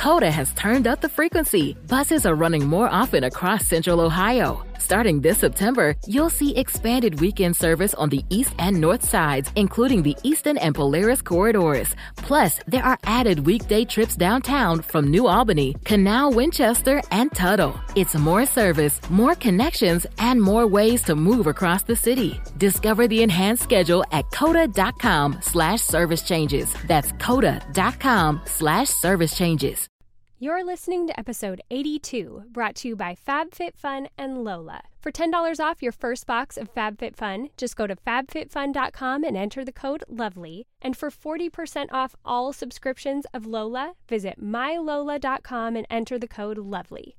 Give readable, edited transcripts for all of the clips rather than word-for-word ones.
Coda has turned up the frequency. Buses are running more often across Central Ohio. Starting this September, you'll see expanded weekend service on the east and north sides, including the Eastern and Polaris corridors. Plus, there are added weekday trips downtown from New Albany, Canal, Winchester, and Tuttle. It's more service, more connections, and more ways to move across the city. Discover the enhanced schedule at coda.com/service changes. That's coda.com/service changes. You're listening to episode 82, brought to you by FabFitFun and Lola. For $10 off your first box of FabFitFun, just go to fabfitfun.com and enter the code LOVELY. And for 40% off all subscriptions of Lola, visit mylola.com and enter the code LOVELY.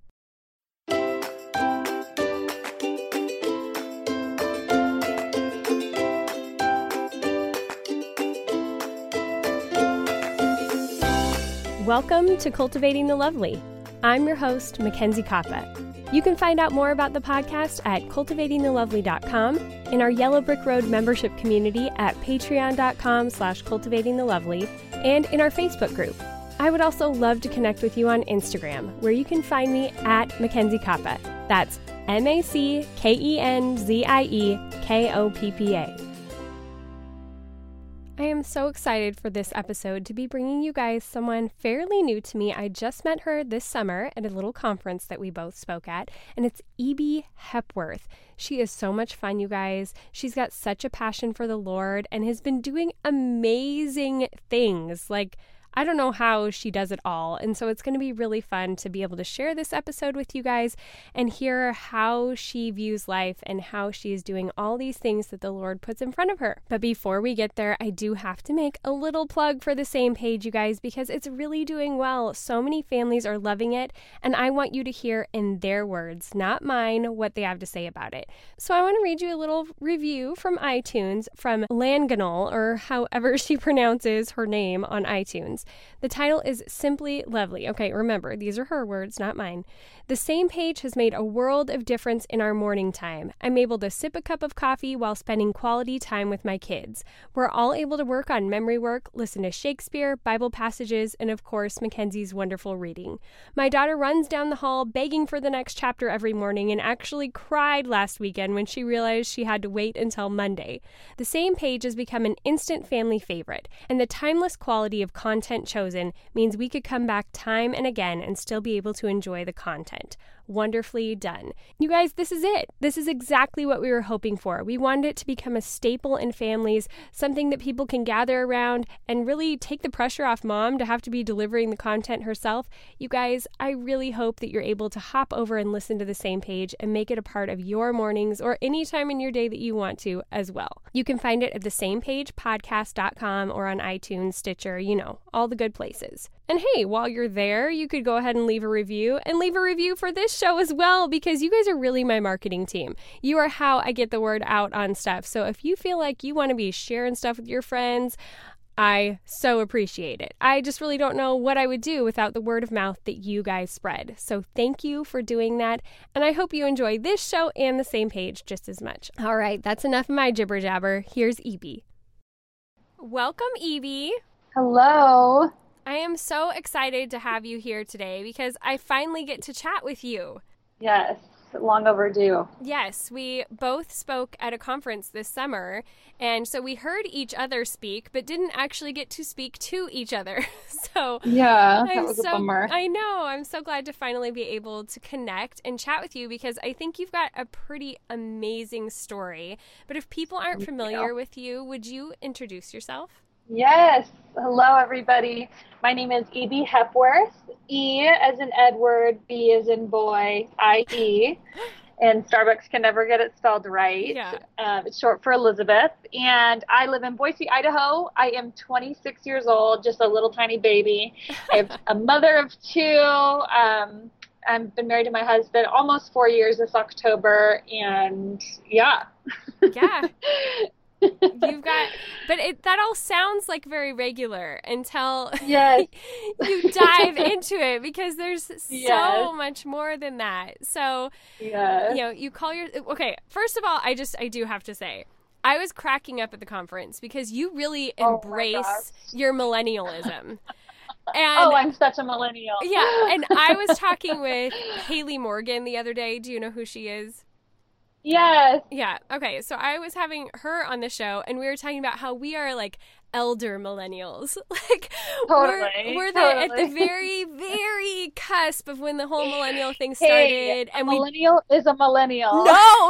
Welcome to Cultivating the Lovely. I'm your host, Mackenzie Koppa. You can find out more about the podcast at cultivatingthelovely.com, in our Yellow Brick Road membership community at patreon.com/cultivatingthelovely, and in our Facebook group. I would also love to connect with you on Instagram, where you can find me at Mackenzie Koppa. That's MacKenziekoppa. I am so excited for this episode to be bringing you guys someone fairly new to me. I just met her this summer at a little conference that we both spoke at, and it's E.B. Hepworth. She is so much fun, you guys. She's got such a passion for the Lord and has been doing amazing things. I don't know how she does it all, and so it's going to be really fun to be able to share this episode with you guys and hear how she views life and how she is doing all these things that the Lord puts in front of her. But before we get there, I do have to make a little plug for the Same Page, you guys, because it's really doing well. So many families are loving it, and I want you to hear in their words, not mine, what they have to say about it. So I want to read you a little review from iTunes from Langanol, or however she pronounces her name on iTunes. The title is Simply Lovely. Okay, remember, these are her words, not mine. The Same Page has made a world of difference in our morning time. I'm able to sip a cup of coffee while spending quality time with my kids. We're all able to work on memory work, listen to Shakespeare, Bible passages, and of course, Mackenzie's wonderful reading. My daughter runs down the hall begging for the next chapter every morning and actually cried last weekend when she realized she had to wait until Monday. The Same Page has become an instant family favorite, and the timeless quality of content chosen means we could come back time and again and still be able to enjoy the content. Wonderfully done. You guys, this is it. This is exactly what we were hoping for. We wanted it to become a staple in families, something that people can gather around and really take the pressure off mom to have to be delivering the content herself. You guys, I really hope that you're able to hop over and listen to the Same Page and make it a part of your mornings or any time in your day that you want to as well. You can find it at thesamepagepodcast.com or on iTunes, Stitcher, all the good places. And hey, while you're there, you could go ahead and leave a review for this show as well, because you guys are really my marketing team. You are how I get the word out on stuff. So if you feel like you want to be sharing stuff with your friends, I so appreciate it. I just really don't know what I would do without the word of mouth that you guys spread. So thank you for doing that. And I hope you enjoy this show and the Same Page just as much. All right, that's enough of my jibber jabber. Here's E.B. Welcome, E.B. Hello. I am so excited to have you here today because I finally get to chat with you. Yes, long overdue. Yes, we both spoke at a conference this summer, and so we heard each other speak, but didn't actually get to speak to each other. So yeah, that was a bummer. I know. I'm so glad to finally be able to connect and chat with you because I think you've got a pretty amazing story. But if people aren't familiar with you, would you introduce yourself? Yes. Hello, everybody. My name is E.B. Hepworth. E as in Edward, B as in boy, I-E. And Starbucks can never get it spelled right. Yeah. It's short for Elizabeth. And I live in Boise, Idaho. I am 26 years old, just a little tiny baby. I have a mother of two. I've been married to my husband almost 4 years this October. And yeah. Yeah. That all sounds like very regular until yes. you dive into it because there's so much more than that. So, you call okay, first of all, I do have to say, I was cracking up at the conference because you really embrace your millennialism. And I'm such a millennial. Yeah, and I was talking with Haley Morgan the other day. Do you know who she is? Yes. Yeah. Okay. So I was having her on the show, and we were talking about how we are like elder millennials. Like we're at the very, very cusp of when the whole millennial thing started. And millennial is a millennial. No.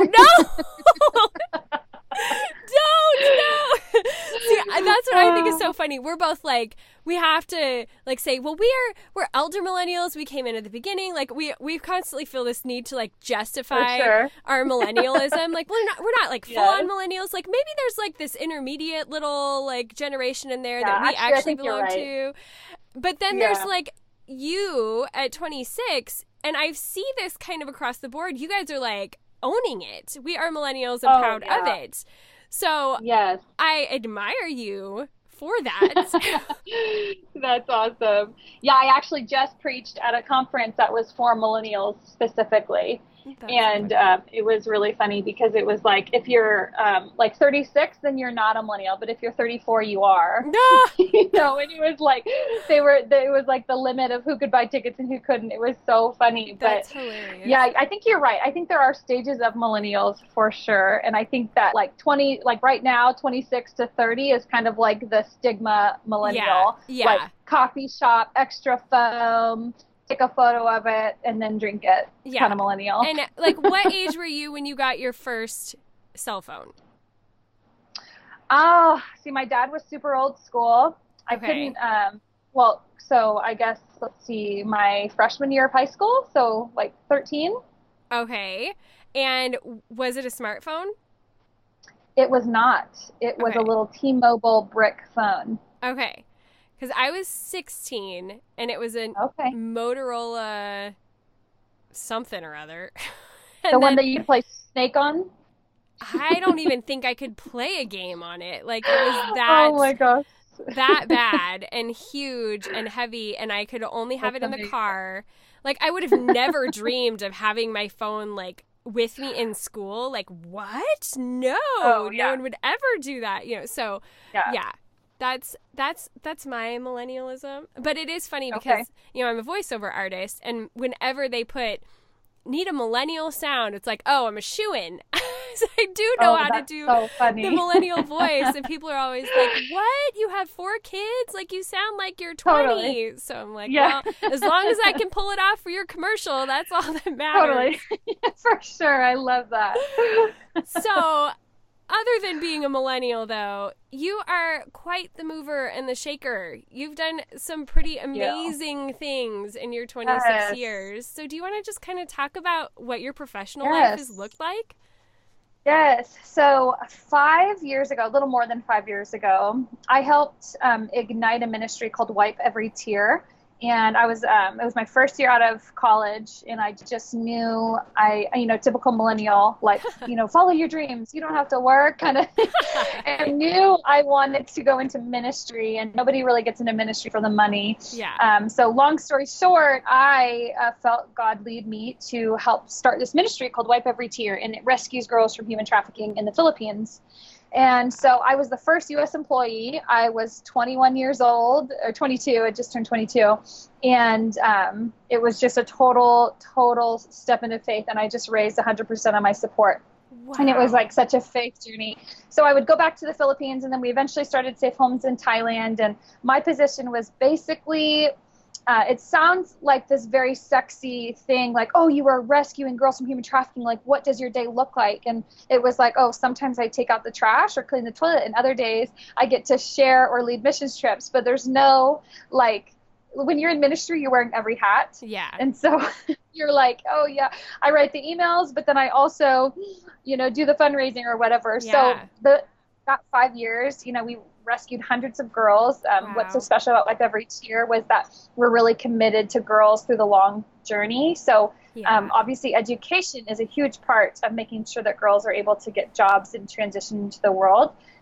Don't, no. See, that's what I think is so funny. We're both like, we have to like say, well, we're elder millennials. We came in at the beginning. Like we constantly feel this need to like justify our millennialism. Like we're not like full on millennials. Like maybe there's like this intermediate little like generation in there that we actually belong to. But then there's like you at 26, and I see this kind of across the board. You guys are like owning it. We are millennials and proud of it. So yes, I admire you for that. That's awesome. Yeah, I actually just preached at a conference that was for millennials specifically. And it was really funny because it was like, if you're like 36, then you're not a millennial. But if you're 34, you are. No! You know, and it was like, it was like the limit of who could buy tickets and who couldn't. It was so funny. That's hilarious. Yeah, I think you're right. I think there are stages of millennials for sure. And I think that like right now, 26 to 30 is kind of like the stigma millennial. Yeah. Like coffee shop, extra foam, take a photo of it and then drink it. Kind of millennial. And like, what age were you when you got your first cell phone? See, my dad was super old school. I couldn't, so I guess, let's see, my freshman year of high school. So like 13. Okay. And was it a smartphone? It was not. It was a little T-Mobile brick phone. Okay. Because I was 16, and it was a Motorola something or other. The one that you play Snake on? I don't even think I could play a game on it. Like, it was that, oh my gosh, that bad and huge and heavy, and I could only have it in the car. Like, I would have never dreamed of having my phone, like, with me in school. Like, what? No. No one would ever do that. You know, so, yeah. That's my millennialism. But it is funny because, you know, I'm a voiceover artist, and whenever they need a millennial sound, it's like, oh, I'm a shoo-in. So I do know how to do the millennial voice, and people are always like, what? You have 4 kids? Like, you sound like you're 20. Totally. So I'm like, well, as long as I can pull it off for your commercial, that's all that matters. Totally. For sure. I love that. So, other than being a millennial, though, you are quite the mover and the shaker. You've done some pretty amazing things in your 26 years. So do you want to just kind of talk about what your professional life has looked like? Yes. So 5 years ago, a little more than 5 years ago, I helped ignite a ministry called Wipe Every Tear. And I was, it was my first year out of college, and I just knew typical millennial, like, follow your dreams. You don't have to work kind of. And I knew I wanted to go into ministry, and nobody really gets into ministry for the money. Yeah. So long story short, I felt God lead me to help start this ministry called Wipe Every Tear, and it rescues girls from human trafficking in the Philippines. And so I was the first U.S. employee. I was 21 years old, or 22. I just turned 22. And it was just a total step into faith. And I just raised 100% of my support. Wow. And it was like such a faith journey. So I would go back to the Philippines, and then we eventually started Safe Homes in Thailand. And my position was basically, it sounds like this very sexy thing, like, oh, you were rescuing girls from human trafficking. Like, what does your day look like? And it was like, oh, sometimes I take out the trash or clean the toilet, and other days I get to share or lead missions trips. But there's no, like, when you're in ministry, you're wearing every hat. Yeah. And so you're like, oh, yeah, I write the emails, but then I also, do the fundraising or whatever. Yeah. So that 5 years, we rescued hundreds of girls. Wow. What's so special about Wipe Every Tear was that we're really committed to girls through the long journey. So obviously education is a huge part of making sure that girls are able to get jobs and transition into the world.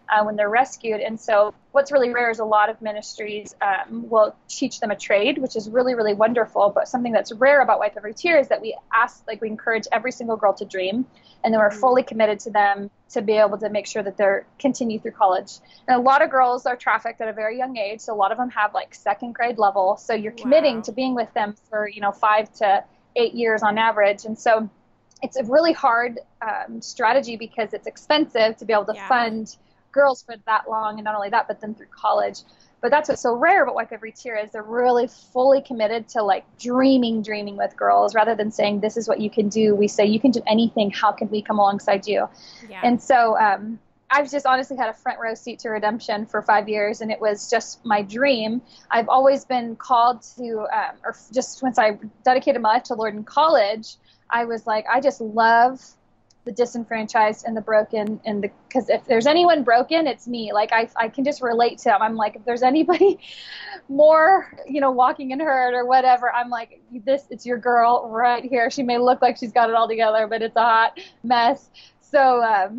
when they're rescued. And so what's really rare is a lot of ministries will teach them a trade, which is really, really wonderful. But something that's rare about Wipe Every Tear is that we encourage every single girl to dream, and then we're fully committed to them to be able to make sure that they're continue through college. And a lot of girls are trafficked at a very young age. So a lot of them have like second grade level. So you're committing to being with them for, 5 to 8 years on average. And so it's a really hard strategy because it's expensive to be able to fund girls for that long. And not only that, but then through college. But that's what's so rare about Wipe Every Tear is they're really fully committed to like dreaming with girls rather than saying, this is what you can do. We say, you can do anything. How can we come alongside you? Yeah. And so I've just honestly had a front row seat to redemption for 5 years, and it was just my dream. I've always been called to, or just once I dedicated my life to the Lord in college, I was like, I just love the disenfranchised and the broken, because if there's anyone broken, it's me. Like I can just relate to them. I'm like, if there's anybody more, walking in hurt or whatever, I'm like, it's your girl right here. She may look like she's got it all together, but it's a hot mess. So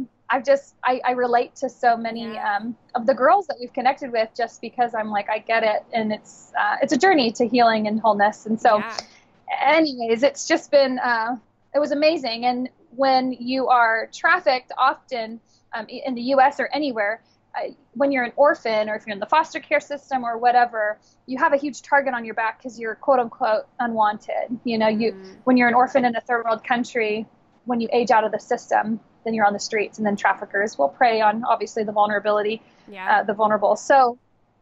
I relate to so many of the girls that we've connected with just because I'm like, I get it. And it's a journey to healing and wholeness. And so anyways, it's just been, it was amazing. And when you are trafficked often in the U.S. or anywhere, when you're an orphan or if you're in the foster care system or whatever, you have a huge target on your back because you're quote unquote unwanted. When you're an orphan in a third world country, when you age out of the system, then you're on the streets, and then traffickers will prey on obviously the vulnerability, the vulnerable. So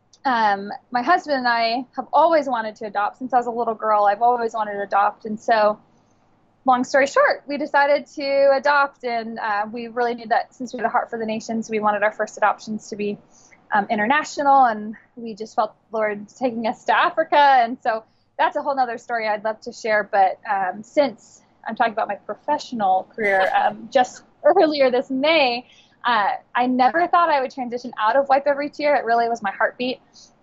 my husband and I have always wanted to adopt since I was a little girl. I've always wanted to adopt. And so long story short, we decided to adopt, and we really knew that since we had a heart for the nations, we wanted our first adoptions to be international, and we just felt the Lord taking us to Africa. And so that's a whole nother story I'd love to share. But since I'm talking about my professional career, just earlier this May, I never thought I would transition out of Wipe Every Tear. It really was my heartbeat.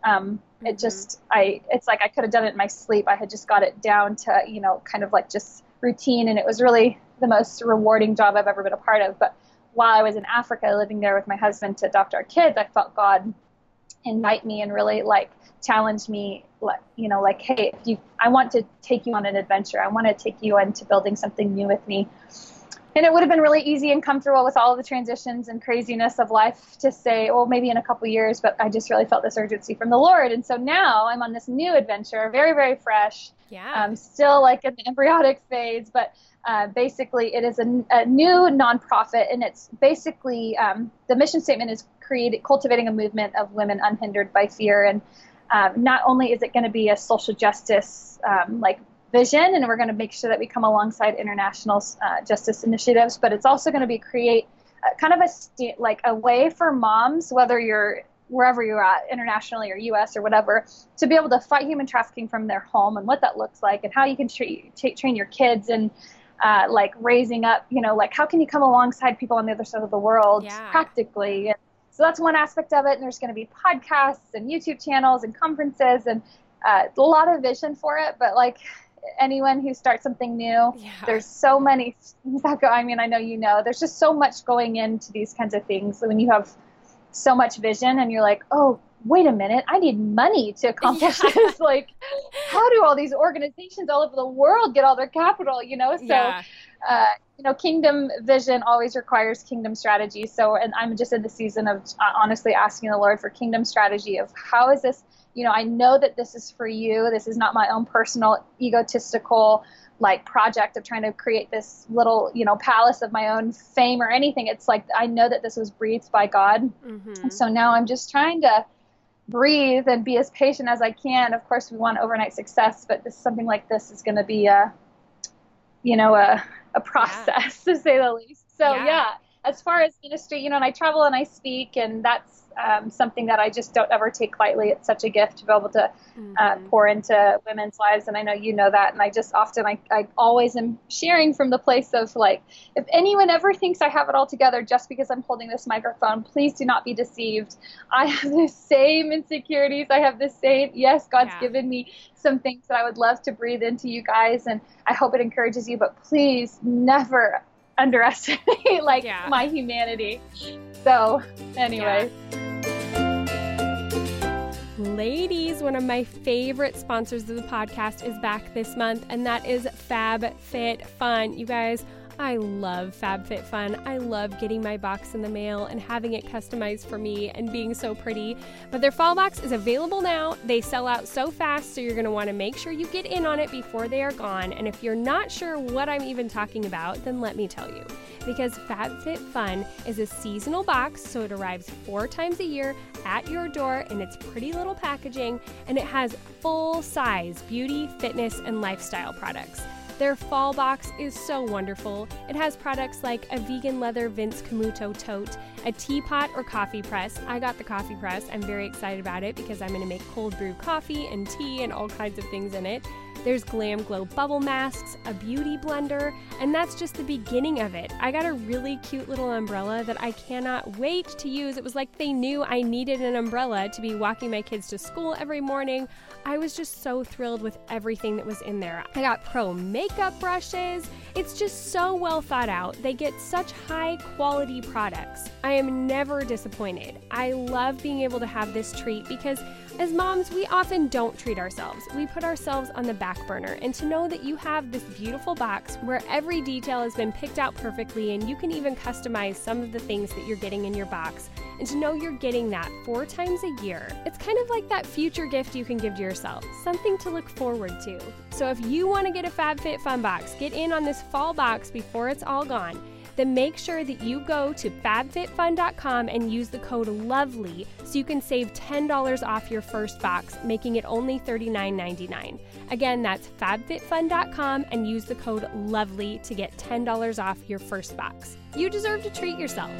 It's like I could have done it in my sleep. I had just got it down to, kind of like just routine, and it was really the most rewarding job I've ever been a part of. But while I was in Africa living there with my husband to adopt our kids, I felt God invite me and really like challenge me, hey, I want to take you on an adventure. I want to take you into building something new with me. And it would have been really easy and comfortable with all of the transitions and craziness of life to say, well, maybe in a couple years, but I just really felt this urgency from the Lord. And so now I'm on this new adventure, very, very fresh. Yeah. Still like in the embryonic phase, but basically it is a new nonprofit, and it's basically the mission statement is cultivating a movement of women unhindered by fear. And not only is it going to be a social justice vision, and we're going to make sure that we come alongside international justice initiatives, but it's also going to be create kind of a way for moms, whether you're wherever you're at, internationally or U.S. or whatever, to be able to fight human trafficking from their home, and what that looks like, and how you can train your kids, and raising up, how can you come alongside people on the other side of the world practically. And so that's one aspect of it. And there's going to be podcasts and YouTube channels and conferences, and a lot of vision for it. But anyone who starts something new, there's so many things that go. I mean, I know there's just so much going into these kinds of things. When you have so much vision and you're like, oh, wait a minute, I need money to accomplish this. How do all these organizations all over the world get all their capital, So, kingdom vision always requires kingdom strategy. So, and I'm just in the season of honestly asking the Lord for kingdom strategy of how is this, I know that this is for you. This is not my own personal egotistical project of trying to create this little, palace of my own fame or anything. It's like, I know that this was breathed by God. Mm-hmm. And so now I'm just trying to breathe and be as patient as I can. Of course, we want overnight success, but something like this is going to be a process, to say the least. So as far as ministry, and I travel and I speak, and that's something that I just don't ever take lightly. It's such a gift to be able to pour into women's lives. And I know you know that. And I just often, I always am sharing from the place of if anyone ever thinks I have it all together just because I'm holding this microphone, please do not be deceived. I have the same insecurities. I have the same, yes, God's given me some things that I would love to breathe into you guys. And I hope it encourages you, but please never underestimate my humanity. So anyway. Ladies, one of my favorite sponsors of the podcast is back this month, and that is FabFitFun. You guys, I love FabFitFun. I love getting my box in the mail and having it customized for me and being so pretty. But their fall box is available now. They sell out so fast, so you're going to want to make sure you get in on it before they are gone. And if you're not sure what I'm even talking about, then let me tell you. Because FabFitFun is a seasonal box, so it arrives 4 times a year at your door in its pretty little packaging, and it has full-size beauty, fitness, and lifestyle products. Their fall box is so wonderful. It has products like a vegan leather Vince Camuto tote, a teapot or coffee press. I got the coffee press. I'm very excited about it because I'm going to make cold brew coffee and tea and all kinds of things in it. There's Glam Glow bubble masks, a beauty blender, and that's just the beginning of it. I got a really cute little umbrella that I cannot wait to use. It was like they knew I needed an umbrella to be walking my kids to school every morning. I was just so thrilled with everything that was in there. I got pro makeup brushes. It's just so well thought out. They get such high quality products. I am never disappointed. I love being able to have this treat because as moms, we often don't treat ourselves. We put ourselves on the back burner, and to know that you have this beautiful box where every detail has been picked out perfectly and you can even customize some of the things that you're getting in your box, and to know you're getting that 4 times a year, it's kind of like that future gift you can give to yourself, something to look forward to. So if you want to get a FabFitFun box, get in on this fall box before it's all gone, then make sure that you go to fabfitfun.com and use the code LOVELY so you can save $10 off your first box, making it only $39.99. Again, that's fabfitfun.com and use the code LOVELY to get $10 off your first box. You deserve to treat yourself.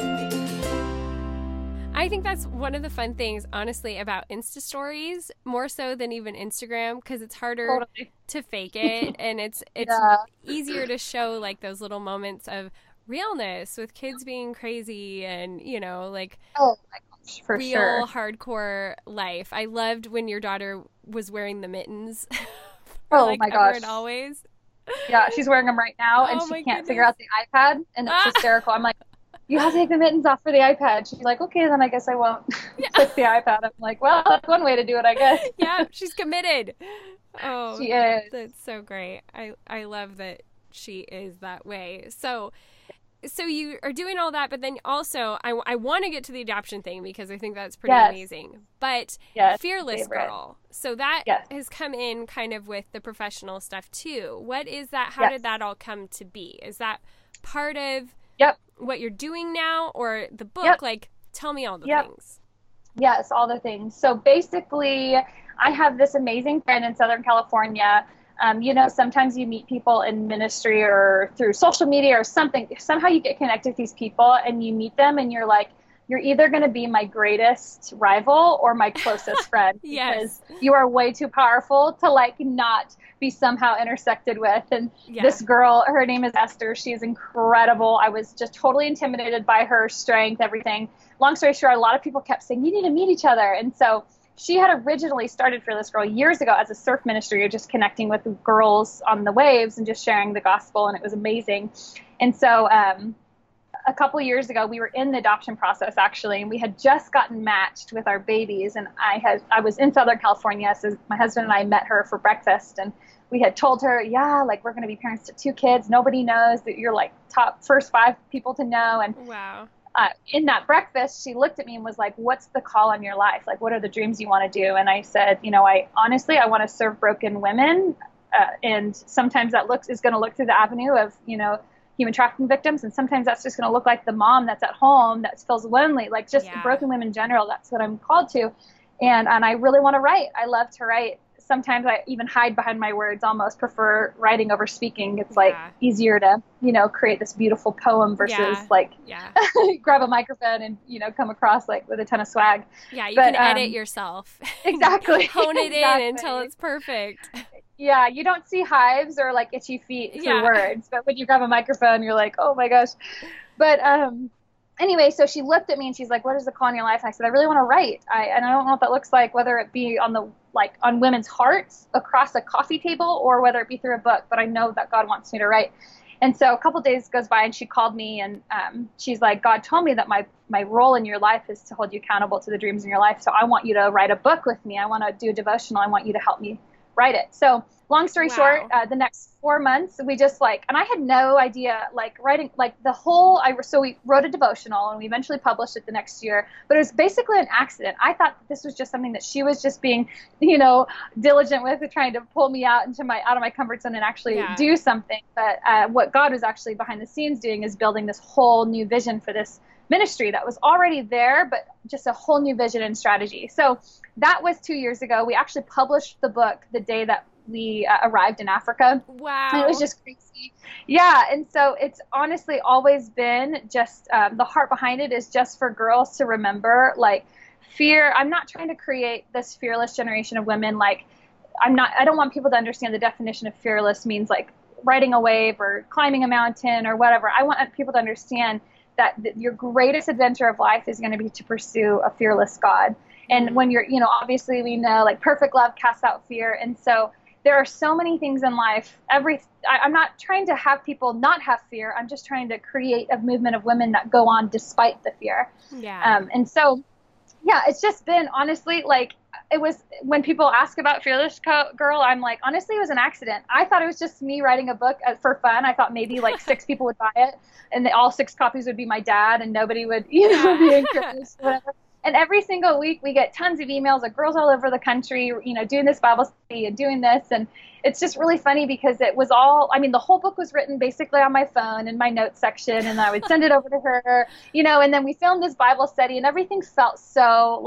I think that's one of the fun things, honestly, about Insta stories, more so than even Instagram, because it's harder to fake it, and it's easier to show like those little moments of realness with kids being crazy and, you know, like oh my gosh, for real sure. hardcore life. I loved when your daughter was wearing the mittens. Oh like my ever gosh. and always. Yeah, she's wearing them right now, and she can't figure out the iPad, and it's hysterical. I'm like, you have to take the mittens off for the iPad. She's like, okay, then I guess I won't click the iPad. I'm like, well, that's one way to do it, I guess. Yeah, she's committed. Oh, she is. That's so great. I love that she is that way. So you are doing all that, but then also I want to get to the adoption thing because I think that's pretty amazing. But Fearless Girl, so that has come in kind of with the professional stuff too. What is that? How did that all come to be? Is that part of what you're doing now, or the book? Like, tell me all the things. Yes, all the things. So basically, I have this amazing friend in Southern California. You know, sometimes you meet people in ministry or through social media or something. Somehow you get connected with these people and you meet them and you're like, you're either going to be my greatest rival or my closest friend because you are way too powerful to like not be somehow intersected with. And this girl, her name is Esther. She is incredible. I was just totally intimidated by her strength, everything. Long story short, a lot of people kept saying, you need to meet each other. And so she had originally started Fearless Girl years ago as a surf ministry, just connecting with girls on the waves and just sharing the gospel, and it was amazing. And so a couple years ago, we were in the adoption process, actually, and we had just gotten matched with our babies, and I was in Southern California, so my husband and I met her for breakfast, and we had told her, like, we're going to be parents to 2 kids. Nobody knows that you're, like, top first 5 people to know. And wow. In that breakfast, she looked at me and was like, what's the call on your life? Like, what are the dreams you want to do? And I said, you know, I want to serve broken women. And sometimes that is going to look through the avenue of, you know, human trafficking victims. And sometimes that's just going to look like the mom that's at home that feels lonely, like just broken women in general. That's what I'm called to. And I really want to write. I love to write. Sometimes I even hide behind my words, almost prefer writing over speaking. It's like easier to, you know, create this beautiful poem versus like grab a microphone and, you know, come across like with a ton of swag. Yeah, you can edit yourself. Exactly. Hone it in until it's perfect. Yeah, you don't see hives or like itchy feet through words, but when you grab a microphone, you're like, oh my gosh. But anyway, so she looked at me and she's like, what is the call in your life? And I said, I really want to write. And I don't know what that looks like, whether it be on women's hearts across a coffee table or whether it be through a book, but I know that God wants me to write. And so a couple days goes by and she called me and she's like, God told me that my role in your life is to hold you accountable to the dreams in your life. So I want you to write a book with me. I want to do a devotional. I want you to help me write it. So long story short, the next 4 months, we just and I had no idea, writing, so we wrote a devotional and we eventually published it the next year, but it was basically an accident. I thought that this was just something that she was just being, diligent with, trying to pull me out of my comfort zone and actually do something. But what God was actually behind the scenes doing is building this whole new vision for this ministry that was already there, but just a whole new vision and strategy. So that was 2 years ago. We actually published the book the day that we arrived in Africa. Wow. And it was just crazy. Yeah. And so it's honestly always been just the heart behind it is just for girls to remember, fear. I'm not trying to create this fearless generation of women. I don't want people to understand the definition of fearless means riding a wave or climbing a mountain or whatever. I want people to understand that your greatest adventure of life is going to be to pursue a fearless God. And when you're, obviously we know perfect love casts out fear. And so there are so many things in life. I'm not trying to have people not have fear. I'm just trying to create a movement of women that go on despite the fear. Yeah. And so, yeah, it's just been honestly it was when people ask about Fearless Girl, I'm like, honestly, it was an accident. I thought it was just me writing a book for fun. I thought maybe 6 people would buy it and all 6 copies would be my dad and nobody would, be encouraged or whatever. And every single week we get tons of emails of girls all over the country, doing this Bible study and doing this. And it's just really funny because it was the whole book was written basically on my phone in my notes section, and I would send it over to her, and then we filmed this Bible study and everything felt so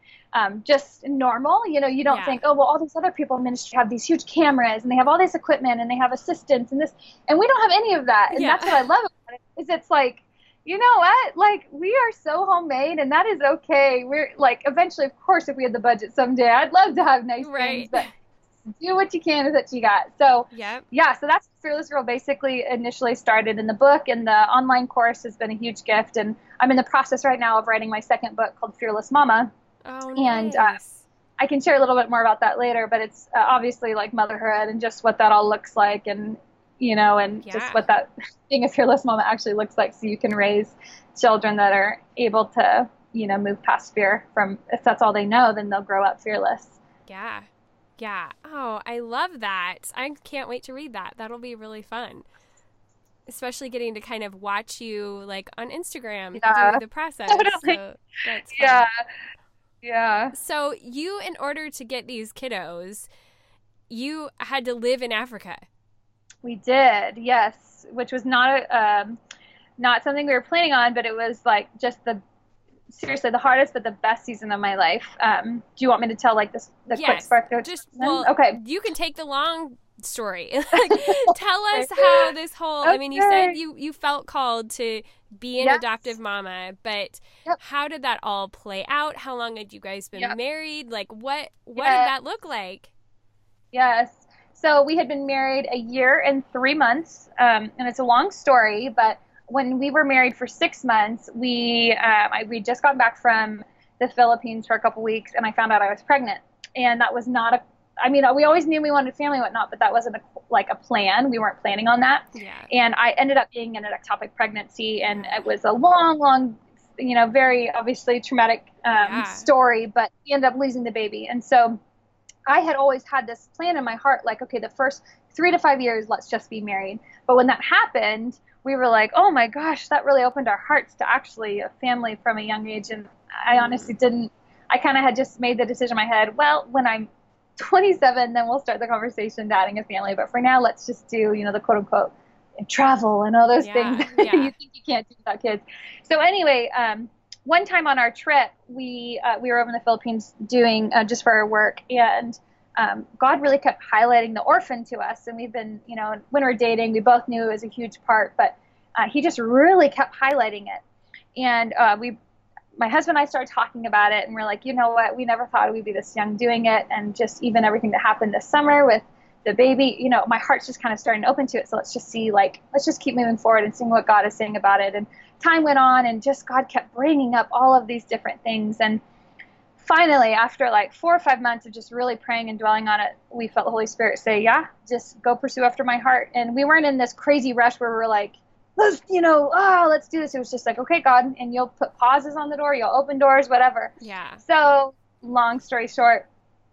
just normal. You don't think, oh, well, all these other people in ministry have these huge cameras and they have all this equipment and they have assistants and this, and we don't have any of that. And that's what I love about it, is it's you know what? We are so homemade, and that is okay. We're eventually, of course, if we had the budget someday, I'd love to have nice things, but do what you can with what you got. So, so that's Fearless Girl basically initially started in the book, and the online course has been a huge gift. And I'm in the process right now of writing my second book called Fearless Mama. Oh, nice. And I can share a little bit more about that later, but it's obviously motherhood and just what that all looks like, and just what that being a fearless mama actually looks like, so you can raise children that are able to, move past fear. If that's all they know, then they'll grow up fearless. Yeah. Yeah. Oh, I love that. I can't wait to read that. That'll be really fun. Especially getting to kind of watch you on Instagram through the process. Totally. So that's fun. Yeah. So you, in order to get these kiddos, you had to live in Africa. We did, yes, which was not something we were planning on, but it was just seriously the hardest but the best season of my life. Do you want me to tell the quick spark? Okay. You can take the long story. Tell us how this whole. Okay. I mean, you said you felt called to be an adoptive mama, but how did that all play out? How long had you guys been married? What did that look like? Yes. So we had been married 1 year and 3 months, and it's a long story, but when we were married for 6 months, we'd just gotten back from the Philippines for a couple weeks, and I found out I was pregnant. And that was not we always knew we wanted family and whatnot, but that wasn't a plan. We weren't planning on that. Yeah. And I ended up being in an ectopic pregnancy, and it was a long, very obviously traumatic story, but we ended up losing the baby. And so I had always had this plan in my heart, okay, the first 3 to 5 years, let's just be married. But when that happened, we were like, oh my gosh, that really opened our hearts to actually a family from a young age. And I honestly I kind of had just made the decision in my head, well, when I'm 27, then we'll start the conversation to adding a family. But for now, let's just do, the quote unquote travel and all those things you think you can't do without kids. So anyway, one time on our trip, we were over in the Philippines doing just for our work, and God really kept highlighting the orphan to us. And we've been, when we were dating, we both knew it was a huge part, but he just really kept highlighting it. And my husband and I started talking about it, and we're like, you know what, we never thought we'd be this young doing it. And just even everything that happened this summer with the baby, my heart's just kind of starting to open to it. So let's just see, let's just keep moving forward and seeing what God is saying about it. And time went on, and just God kept bringing up all of these different things. And finally, after like 4 or 5 months of just really praying and dwelling on it, we felt the Holy Spirit say, yeah, just go pursue after my heart. And we weren't in this crazy rush where we were like, let's do this. It was just like, okay, God, and you'll put pauses on the door, you'll open doors, whatever. Yeah. So long story short,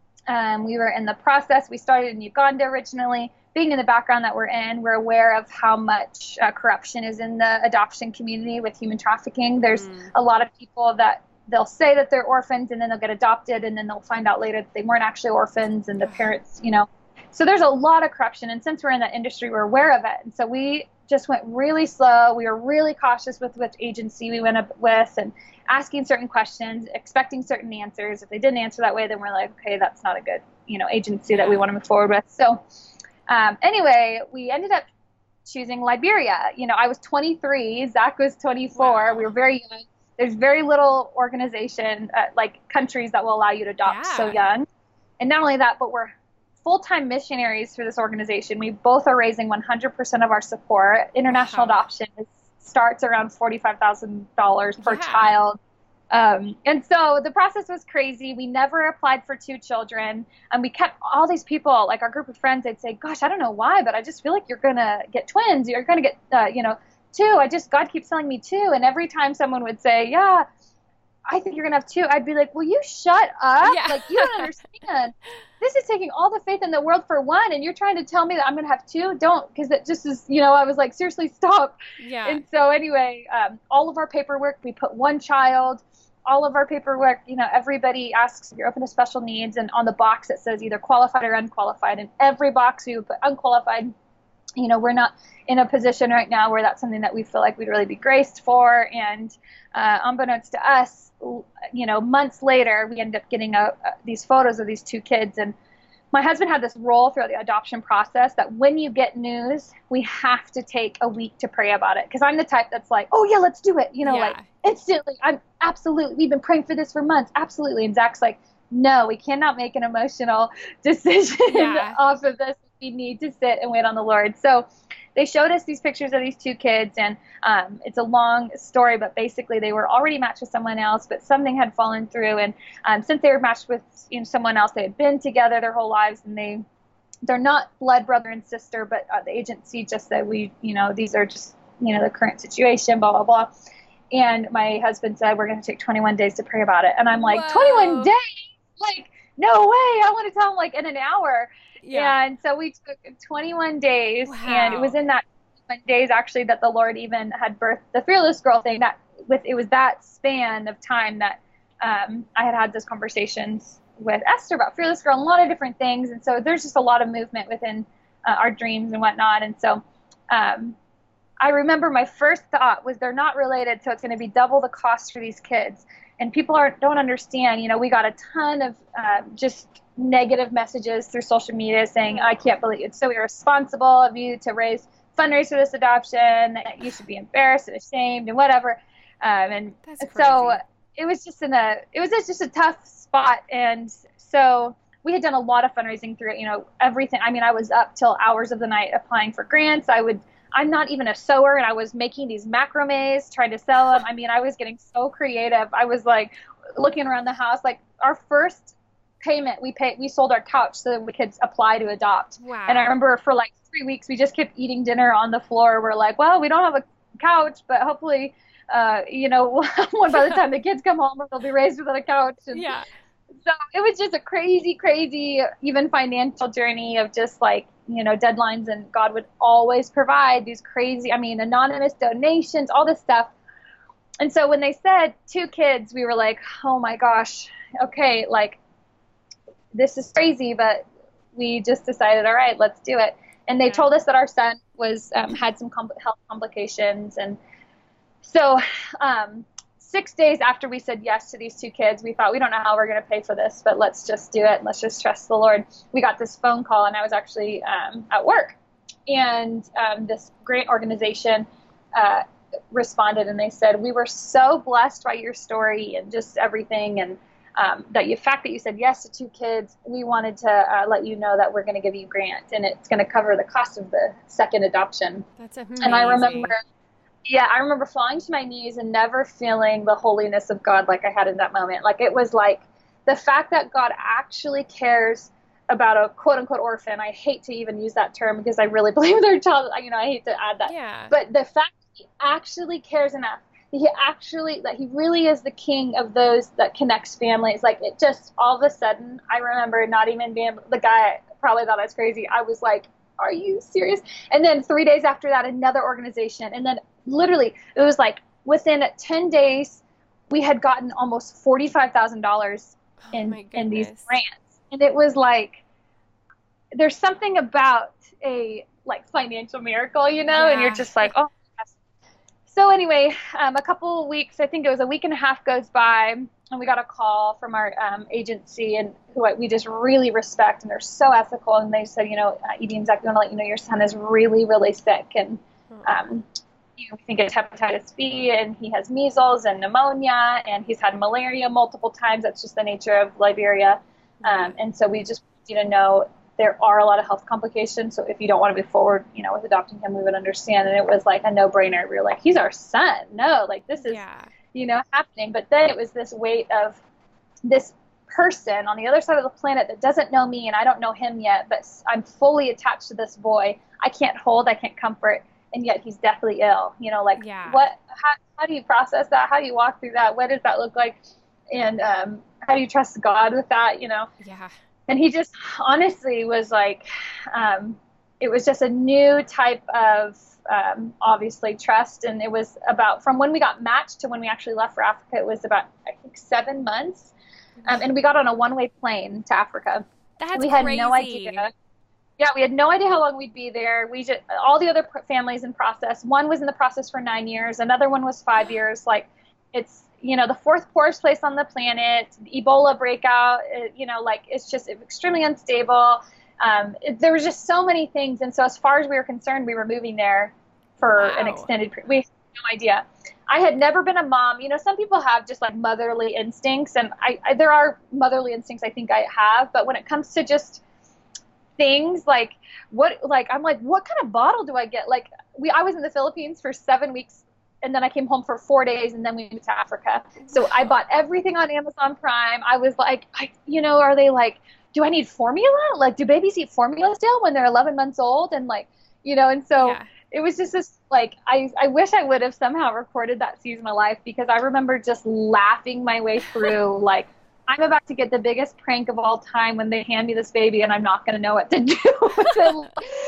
we were in the process. We started in Uganda originally. Being in the background that we're in, we're aware of how much corruption is in the adoption community with human trafficking. There's a lot of people that they'll say that they're orphans and then they'll get adopted and then they'll find out later that they weren't actually orphans and the parents, So there's a lot of corruption. And since we're in that industry, we're aware of it. And so we just went really slow. We were really cautious with which agency we went up with and asking certain questions, expecting certain answers. If they didn't answer that way, then we're like, okay, that's not a good, agency that we want to move forward with. So anyway, we ended up choosing Liberia. I was 23, Zach was 24. Wow. We were very young. There's very little organization, like countries that will allow you to adopt so young. And not only that, but we're full-time missionaries for this organization. We both are raising 100% of our support. International adoption starts around $45,000 per child. And so the process was crazy. We never applied for 2 children. And we kept all these people, like our group of friends, they'd say, gosh, I don't know why, but I just feel like you're going to get twins. You're going to get, 2. God keeps telling me 2. And every time someone would say, yeah, I think you're going to have 2, I'd be like, will you shut up? Yeah. Like, you don't understand. This is taking all the faith in the world for 1, and you're trying to tell me that I'm going to have 2? Don't, because it just is, I was like, seriously, stop. Yeah. And so anyway, all of our paperwork, we put 1 child. All of our paperwork, everybody asks if you're open to special needs, and on the box it says either qualified or unqualified. In every box we would put unqualified. We're not in a position right now where that's something that we feel like we'd really be graced for. And unbeknownst to us, months later, we ended up getting these photos of these 2 kids. And my husband had this rule throughout the adoption process that when you get news, we have to take a week to pray about it. Because I'm the type that's like, oh, yeah, let's do it. Like instantly. We've been praying for this for months. Absolutely. And Zach's like, no, we cannot make an emotional decision off of this. We need to sit and wait on the Lord. So they showed us these pictures of these 2 kids, and it's a long story, but basically they were already matched with someone else, but something had fallen through. And since they were matched with someone else, they had been together their whole lives, and they're not blood brother and sister, but the agency just said these are just the current situation, blah blah blah. And my husband said, we're going to take 21 days to pray about it. And I'm like, whoa. 21 days? Like, no way. I want to tell him like in an hour. Yeah. And so we took 21 days, and it was in that 21 days actually that the Lord even had birthed the Fearless Girl thing. It was that span of time that I had those conversations with Esther about Fearless Girl and a lot of different things. And so there's just a lot of movement within our dreams and whatnot. And so I remember my first thought was they're not related, so it's going to be double the cost for these kids. And people don't understand, we got a ton of just negative messages through social media saying, I can't believe it's so irresponsible of you to fundraise for this adoption, that you should be embarrassed and ashamed and whatever. And so it was just just a tough spot. And so we had done a lot of fundraising through it, everything. I mean, I was up till hours of the night applying for grants. I'm not even a sewer, and I was making these macrames, trying to sell them. I mean, I was getting so creative. I was like looking around the house. Like our first payment, we sold our couch so that we could apply to adopt. Wow. And I remember for like 3 weeks, we just kept eating dinner on the floor. We're like, well, we don't have a couch, but hopefully, by the time the kids come home, they'll be raised without a couch. And so it was just a crazy, crazy, even financial journey of just like, deadlines, and God would always provide these crazy, anonymous donations, all this stuff. And so when they said 2 kids, we were like, oh my gosh, okay, like this is crazy, but we just decided, all right, let's do it. And they told us that our son had some health complications. And so 6 days after we said yes to these 2 kids, we thought, we don't know how we're going to pay for this, but let's just do it. Let's just trust the Lord. We got this phone call, and I was actually at work. And this grant organization responded, and they said, we were so blessed by your story and just everything. And the fact that you said yes to 2 kids, we wanted to let you know that we're going to give you a grant, and it's going to cover the cost of the second adoption. That's amazing. And I remember falling to my knees and never feeling the holiness of God like I had in that moment. Like it was like the fact that God actually cares about a quote unquote orphan. I hate to even use that term because I really believe their child, I hate to add that. Yeah. But the fact that he actually cares enough, that he really is the king of those that connects families. Like, it just, all of a sudden, I remember not even being, the guy probably thought I was crazy. I was like, are you serious? And then 3 days after that, another organization. And then literally, it was like within 10 days, we had gotten almost $45,000 in these grants. And it was like, there's something about a like financial miracle, and you're just like, oh, yes. So anyway, a couple of weeks, I think it was a week and a half goes by, and we got a call from our agency, and who we just really respect, and they're so ethical. And they said, Edie and Zach, we want to let you know your son is really, really sick, and we think it's hepatitis B, and he has measles and pneumonia, and he's had malaria multiple times. That's just the nature of Liberia. And so we just want you to know there are a lot of health complications. So if you don't want to move forward, with adopting him, we would understand. And it was like a no-brainer. We were like, he's our son. No, like this is, happening. But then it was this weight of this person on the other side of the planet that doesn't know me, and I don't know him yet, but I'm fully attached to this boy. I can't comfort, and yet he's deathly ill. How do you process that? How do you walk through that? What does that look like? And how do you trust God with that? Yeah. And he just honestly was like, it was just a new type of obviously trust. And it was about, from when we got matched to when we actually left for Africa, it was about, I think, 7 months. And we got on a one-way plane to Africa. That's we had crazy. No idea. Yeah, we had no idea how long we'd be there. All the other families in process. One was in the process for 9 years. Another one was 5 years. Like, it's, the fourth poorest place on the planet, Ebola breakout, it's just extremely unstable. There was just so many things. And so as far as we were concerned, we were moving there for an extended period. We had no idea. I had never been a mom. Some people have just like motherly instincts, and there are motherly instincts I think I have. But when it comes to just things I'm like, what kind of bottle do I get? Like, I was in the Philippines for 7 weeks, and then I came home for 4 days, and then we moved to Africa. So I bought everything on Amazon Prime. I was like, are they like, do I need formula? Like, do babies eat formula still when they're 11 months old? And like, and so it was just this, like, I wish I would have somehow recorded that season of life, because I remember just laughing my way through, like, I'm about to get the biggest prank of all time when they hand me this baby and I'm not going to know what to do. So,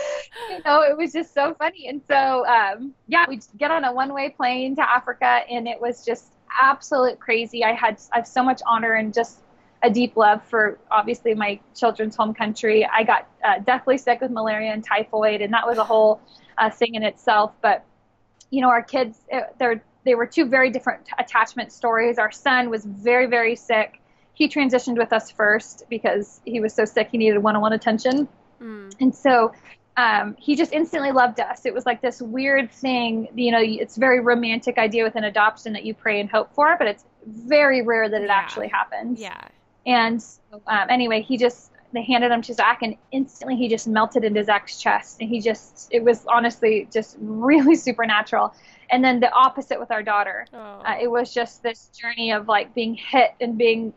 it was just so funny. And so, we get on a one-way plane to Africa, and it was just absolute crazy. I have so much honor and just a deep love for, obviously, my children's home country. I got deathly sick with malaria and typhoid, and that was a whole thing in itself. But, our kids, they were two very different attachment stories. Our son was very, very sick. He transitioned with us first because he was so sick he needed one-on-one attention. And so he just instantly loved us. It was like this weird thing, it's a very romantic idea with an adoption that you pray and hope for, but it's very rare that it actually happens. Yeah. And so, anyway, they handed him to Zach, and instantly he just melted into Zach's chest. And it was honestly just really supernatural. And then the opposite with our daughter. It was just this journey of like being hit and being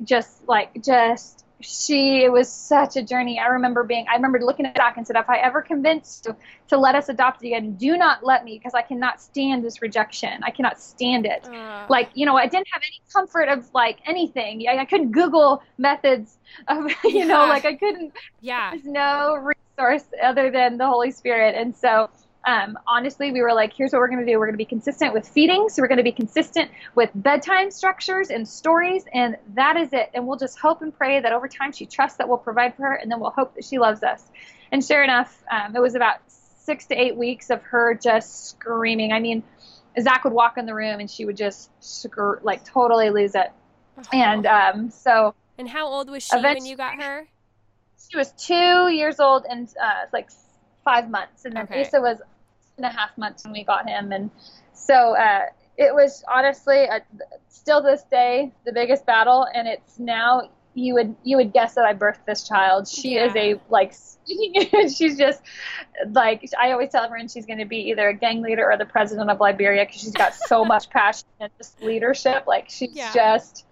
it was such a journey. I remember looking at Zach and said, if I ever convinced to let us adopt again, do not let me, because I cannot stand this rejection. I cannot stand it. I didn't have any comfort of like anything. I couldn't Google methods of, like I couldn't, there's no resource other than the Holy Spirit. And so, honestly, we were like, here's what we're going to do. We're going to be consistent with feeding. So we're going to be consistent with bedtime structures and stories. And that is it. And we'll just hope and pray that over time she trusts that we'll provide for her. And then we'll hope that she loves us. And sure enough, it was about 6 to 8 weeks of her just screaming. I mean, Zach would walk in the room and she would just totally lose it. And And how old was she when you got her? She was 2 years old and 5 months. And then Asa was 2.5 months when we got him. And so it was honestly still this day the biggest battle. And it's now you would guess that I birthed this child. She is she's just like, I always tell everyone she's going to be either a gang leader or the president of Liberia, because she's got so much passion and just leadership. Like she's just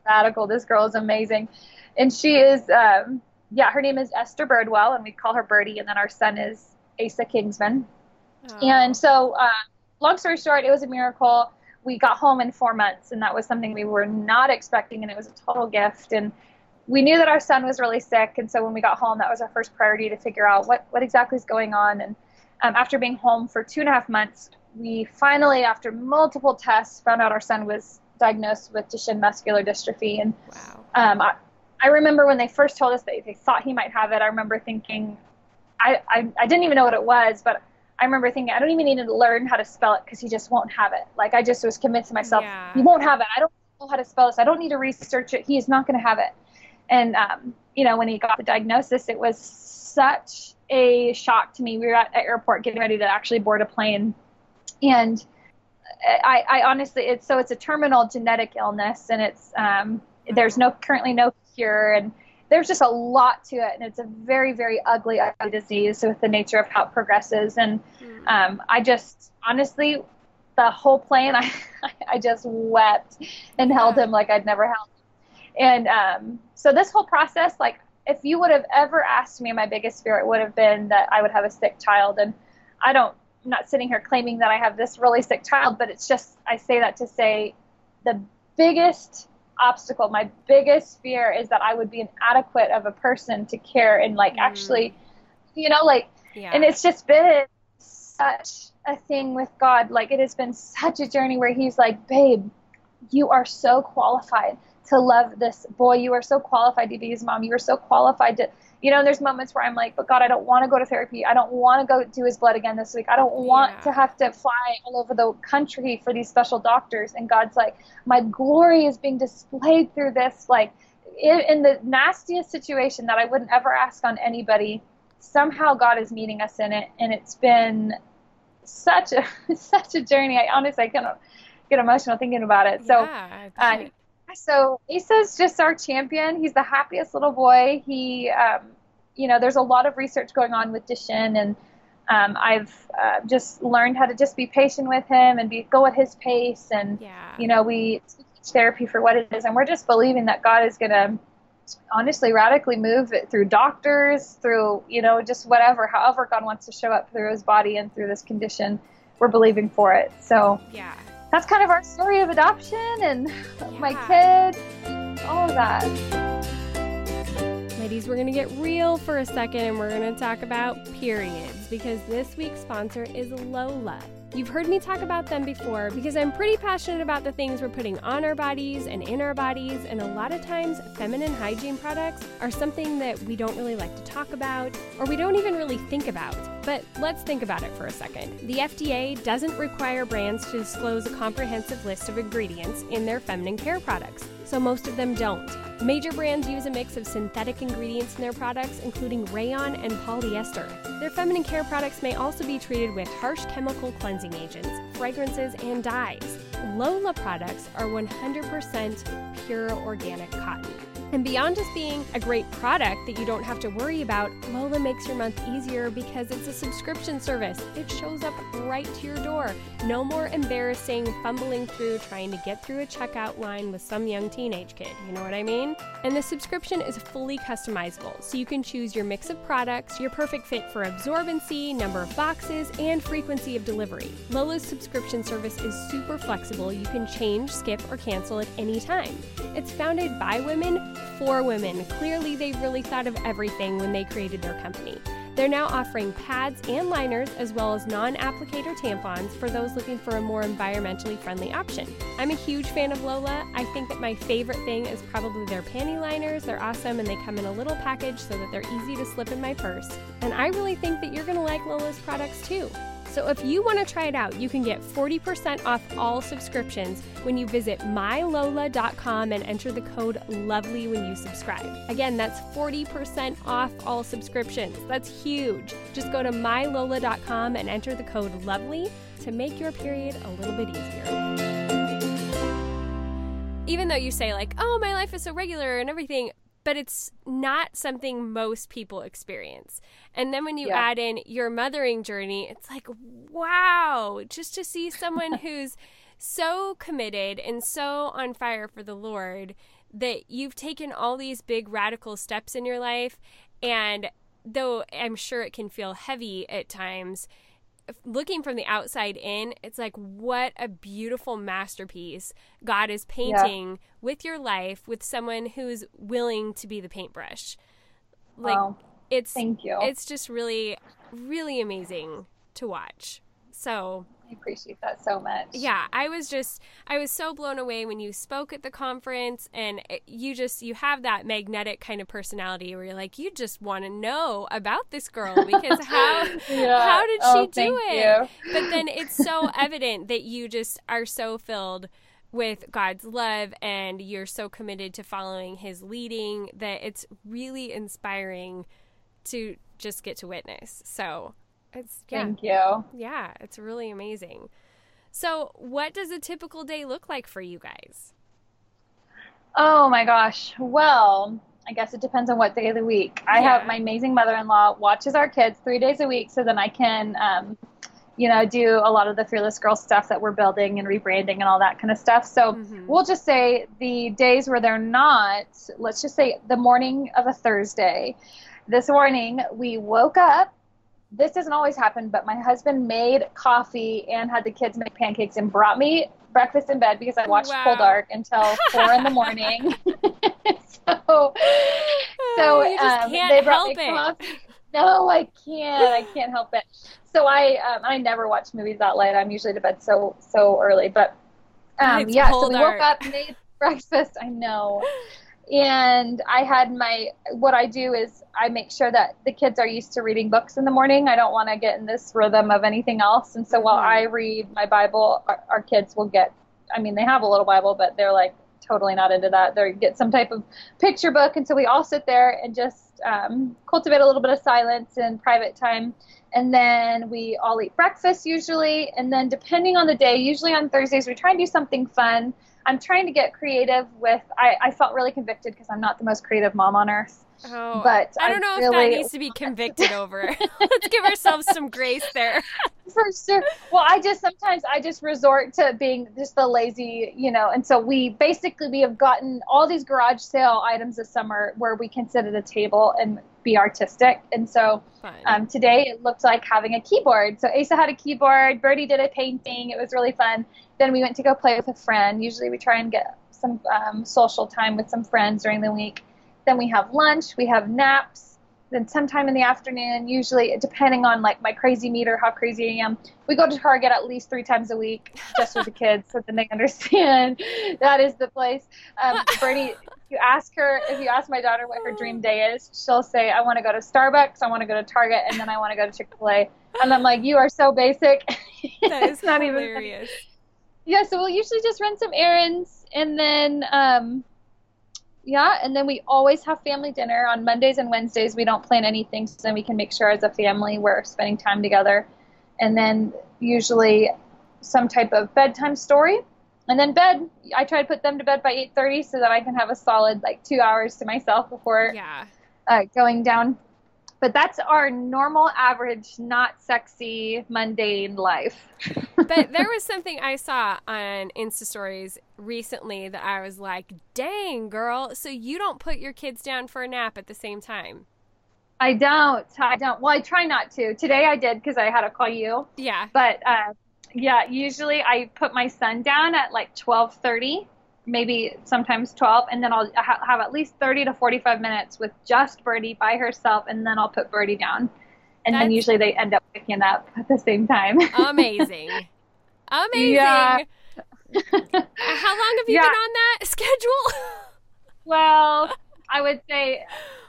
radical. This girl is amazing. And she is, her name is Esther Birdwell, and we call her Birdie. And then our son is Asa Kingsman. Oh. And so, long story short, it was a miracle. We got home in 4 months, and that was something we were not expecting, and it was a total gift. And we knew that our son was really sick, and so when we got home, that was our first priority to figure out what exactly is going on. And after being home for 2.5 months, we finally, after multiple tests, found out our son was diagnosed with Duchenne muscular dystrophy. And wow. I remember when they first told us that they thought he might have it, I remember thinking, I didn't even know what it was, but I remember thinking, I don't even need to learn how to spell it because he just won't have it. Like, I just was convincing myself, he won't have it. I don't know how to spell this. I don't need to research it. He's not going to have it. And, when he got the diagnosis, it was such a shock to me. We were at the airport getting ready to actually board a plane. And I honestly, it's a terminal genetic illness, and it's, there's currently no cure, and there's just a lot to it, and it's a very, very ugly disease with the nature of how it progresses. And I just, honestly, the whole plane, I just wept and held him like I'd never held him. And so this whole process, like, if you would have ever asked me, my biggest fear, it would have been that I would have a sick child. And I'm not sitting here claiming that I have this really sick child, but it's just, I say that to say the biggest obstacle, my biggest fear is that I would be inadequate of a person to care and actually, and it's just been such a thing with God. Like, it has been such a journey where he's like, babe, you are so qualified to love this boy. You are so qualified to be his mom. You are so qualified to, and there's moments where I'm like, but God, I don't want to go to therapy. I don't want to go do his blood again this week. I don't want to have to fly all over the country for these special doctors. And God's like, my glory is being displayed through this. Like, in the nastiest situation that I wouldn't ever ask on anybody, somehow God is meeting us in it. And it's been such a journey. I honestly kind of get emotional thinking about it. So, so Asa's just our champion. He's the happiest little boy. He, there's a lot of research going on with Duchenne, and I've just learned how to just be patient with him and go at his pace. And, we teach therapy for what it is. And we're just believing that God is going to honestly radically move it through doctors, through, just however God wants to show up through his body and through this condition. We're believing for it. So that's kind of our story of adoption and my kid, all of that. Ladies, we're going to get real for a second, and we're going to talk about periods, because this week's sponsor is Lola. You've heard me talk about them before because I'm pretty passionate about the things we're putting on our bodies and in our bodies, and a lot of times feminine hygiene products are something that we don't really like to talk about, or we don't even really think about. But let's think about it for a second. The FDA doesn't require brands to disclose a comprehensive list of ingredients in their feminine care products, so most of them don't. Major brands use a mix of synthetic ingredients in their products, including rayon and polyester. Their feminine care products may also be treated with harsh chemical cleansing agents, fragrances, and dyes. Lola products are 100% pure organic cotton. And beyond just being a great product that you don't have to worry about, Lola makes your month easier because it's a subscription service. It shows up right to your door. No more embarrassing fumbling through trying to get through a checkout line with some young teenage kid, you know what I mean? And the subscription is fully customizable, so you can choose your mix of products, your perfect fit for absorbency, number of boxes, and frequency of delivery. Lola's subscription service is super flexible. You can change, skip, or cancel at any time. It's founded by women for women. Clearly, they really thought of everything when they created their company. They're now offering pads and liners, as well as non-applicator tampons for those looking for a more environmentally friendly option. I'm a huge fan of Lola. I think that my favorite thing is probably their panty liners. They're awesome, and they come in a little package so that they're easy to slip in my purse. And I really think that you're going to like Lola's products too. So if you want to try it out, you can get 40% off all subscriptions when you visit mylola.com and enter the code LOVELY when you subscribe. Again, that's 40% off all subscriptions. That's huge. Just go to mylola.com and enter the code LOVELY to make your period a little bit easier. Even though you say like, oh, my life is so regular and everything, but it's not something most people experience. And then when you add in your mothering journey, it's like, wow, just to see someone who's so committed and so on fire for the Lord that you've taken all these big radical steps in your life. And though I'm sure it can feel heavy at times, looking from the outside in, it's like, what a beautiful masterpiece God is painting with your life, with someone who's willing to be the paintbrush. Like, thank you. It's just really, really amazing to watch. So I appreciate that so much. Yeah, I was so blown away when you spoke at the conference, and you have that magnetic kind of personality where you're like, you just want to know about this girl, because how did she do it? But then it's so evident that you just are so filled with God's love, and you're so committed to following his leading that it's really inspiring to just get to witness. So thank you. Yeah, it's really amazing. So what does a typical day look like for you guys? Oh my gosh. Well, I guess it depends on what day of the week. I have my amazing mother-in-law watches our kids 3 days a week, so then I can, do a lot of the Fearless Girl stuff that we're building and rebranding and all that kind of stuff. So we'll just say the days where they're not, let's just say the morning of a Thursday. This morning we woke up. This doesn't always happen, but my husband made coffee and had the kids make pancakes and brought me breakfast in bed because I watched Full Dark until 4 in the morning. so you just can't they brought help me it. coffee. No, I can't. I can't help it. So I never watch movies that late. I'm usually to bed so early. But so we woke up, made breakfast. I know. And I had what I do is I make sure that the kids are used to reading books in the morning. I don't want to get in this rhythm of anything else. And so while I read my Bible, our kids will they have a little Bible, but they're like totally not into that. They get some type of picture book. And so we all sit there and just cultivate a little bit of silence and private time. And then we all eat breakfast usually. And then depending on the day, usually on Thursdays, we try and do something fun. I'm trying to get creative with, I felt really convicted because I'm not the most creative mom on earth. Oh, but I don't know if that needs to be convicted over. Let's give ourselves some grace there. For sure. Well, I just resort to being just the lazy, and so we have gotten all these garage sale items this summer where we can sit at a table and be artistic. And so today it looked like having a keyboard. So Asa had a keyboard, Birdie did a painting. It was really fun. Then we went to go play with a friend. Usually we try and get some social time with some friends during the week. Then we have lunch, we have naps, then sometime in the afternoon, usually depending on like my crazy meter, how crazy I am, we go to Target at least 3 times a week just with the kids so then they understand that is the place. Birdie, if you ask my daughter what her dream day is, she'll say, I want to go to Starbucks, I want to go to Target, and then I want to go to Chick-fil-A. And I'm like, you are so basic. That is not hilarious. Yeah, so we'll usually just run some errands, and then and then we always have family dinner on Mondays and Wednesdays. We don't plan anything, so then we can make sure as a family we're spending time together. And then usually some type of bedtime story. And then bed, I try to put them to bed by 8:30 so that I can have a solid 2 hours to myself before going down. But that's our normal, average, not sexy, mundane life. But there was something I saw on Insta Stories recently that I was like, dang, girl, so you don't put your kids down for a nap at the same time? I don't. Well, I try not to. Today I did because I had to call you. Yeah. But, usually I put my son down at 12:30. Maybe sometimes 12, and then I'll have at least 30 to 45 minutes with just Birdie by herself, and then I'll put Birdie down. And then usually they end up picking up at the same time. Amazing. Yeah. How long have you been on that schedule? Well, I would say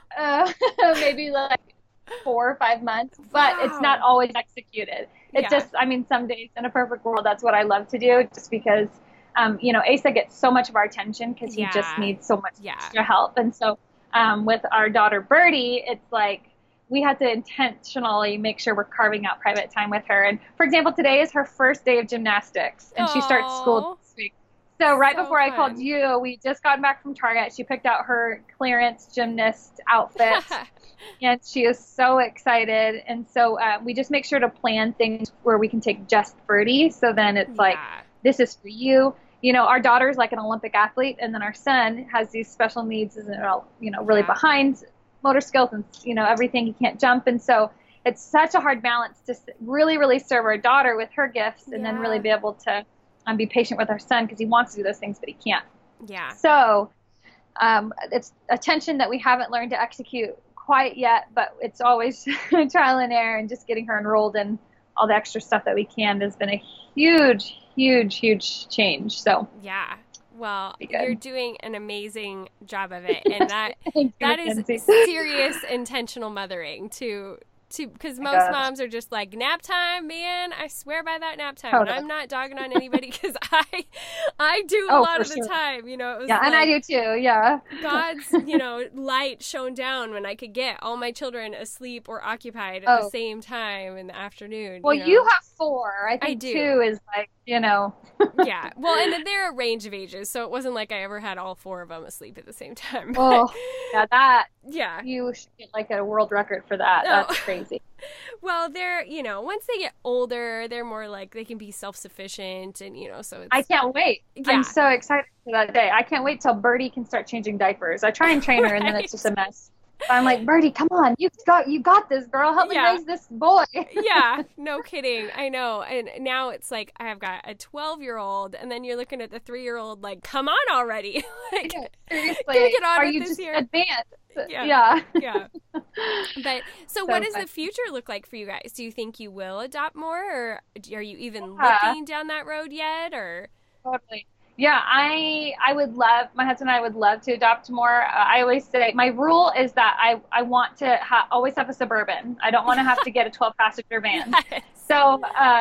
maybe 4 or 5 months, but it's not always executed. It's just, some days in a perfect world, that's what I love to do, just because Asa gets so much of our attention because he just needs so much extra help. And so with our daughter Birdie, it's like we had to intentionally make sure we're carving out private time with her. And for example, today is her first day of gymnastics, and she starts school this week. So right before I called you, we just got back from Target. She picked out her clearance gymnast outfit. And she is so excited. And so we just make sure to plan things where we can take just Birdie. So then it's this is for you. our daughter's like an Olympic athlete, and then our son has these special needs, and really behind motor skills and, everything. He can't jump. And so it's such a hard balance to really, really serve our daughter with her gifts and then really be able to be patient with our son because he wants to do those things, but he can't. Yeah. So it's a tension that we haven't learned to execute quite yet, but it's always trial and error, and just getting her enrolled in all the extra stuff that we can has been a huge, huge, huge change. So yeah. Well, you're doing an amazing job of it, and that is serious intentional mothering because most moms are just like, nap time, man. I swear by that nap time. Totally. And I'm not dogging on anybody because I do a lot of the time. It was and I do too. Yeah. God's light shone down when I could get all my children asleep or occupied at the same time in the afternoon. Well, you have 4. I think 2 is like, Yeah. Well, and they're a range of ages, so it wasn't like I ever had all 4 of them asleep at the same time. Oh, yeah, that. Yeah. You should get like a world record for that. That's crazy. Well, they're, once they get older, they're more like they can be self-sufficient, and, so it's... I can't wait. Yeah. I'm so excited for that day. I can't wait till Birdie can start changing diapers. I try and train her, and then it's just a mess. I'm like, Birdie, come on. You got this, girl. Help me raise this boy. Yeah, no kidding. I know. And now it's like I've got a 12-year-old, and then you're looking at the 3-year-old like, come on already. Like, seriously. Get on Are with you this just here. advanced? Yeah. But so what does the future look like for you guys? Do you think you will adopt more, or are you even looking down that road yet? Or totally. Yeah, I would love, my husband and I would love to adopt more. I always say my rule is that I want to always have a Suburban. I don't want to have to get a 12-passenger van. Yes. So